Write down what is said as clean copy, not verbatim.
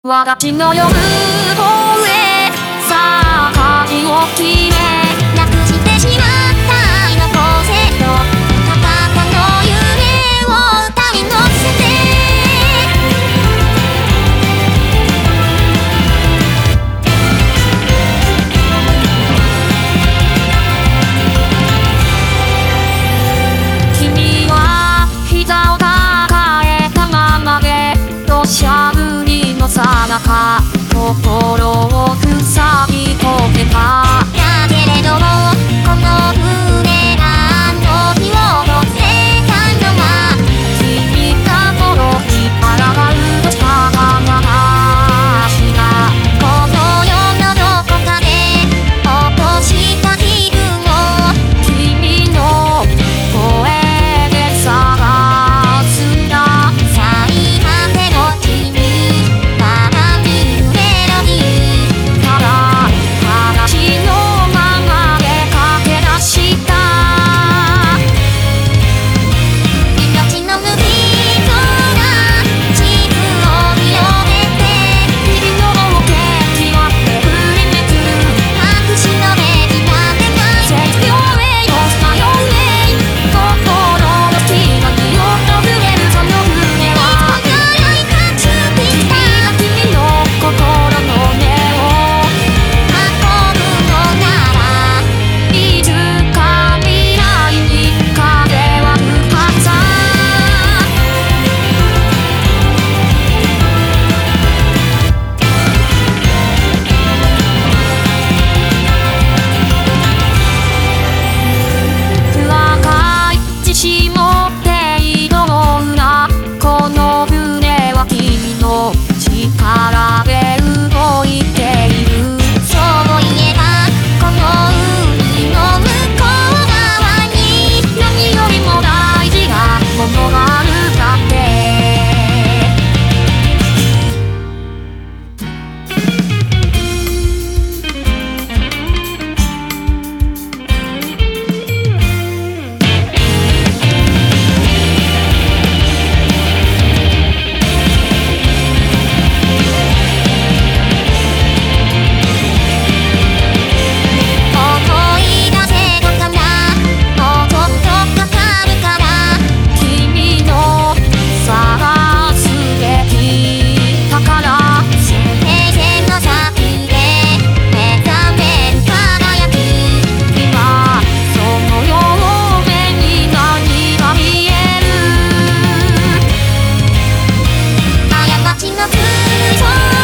私の夜方へさあ舵を切れなくしてしまった今こうせとたかの夢を歌に乗せて君は膝を抱えたままで土砂降りのさなか心を塞ぎ込めただけれどもこの胸が時を乗せたのは君がこの日現るとした話がこの世のどこかで落とした気分を君の声で探すんだ最果ての君まだ見るメロディーただ話のままで駆け出した命の無人な地図を見上げて日々の動け決まって振りめく隠しの目になってない絶妙へよさよへ心の隙間によっと触れるその胸は輝いた君が君の心の根を運ぶのならいつか未来に風は吹くはずさ不破開自信持って挑むなこの船は君の力で動いているそういえばこの海の向こう側に何よりも大事なものがあるんだって思い出せたかなもうちょっとかかるから君の探すべき宝水平線の先で目覚める輝き今その両目に何が見える過ちの空想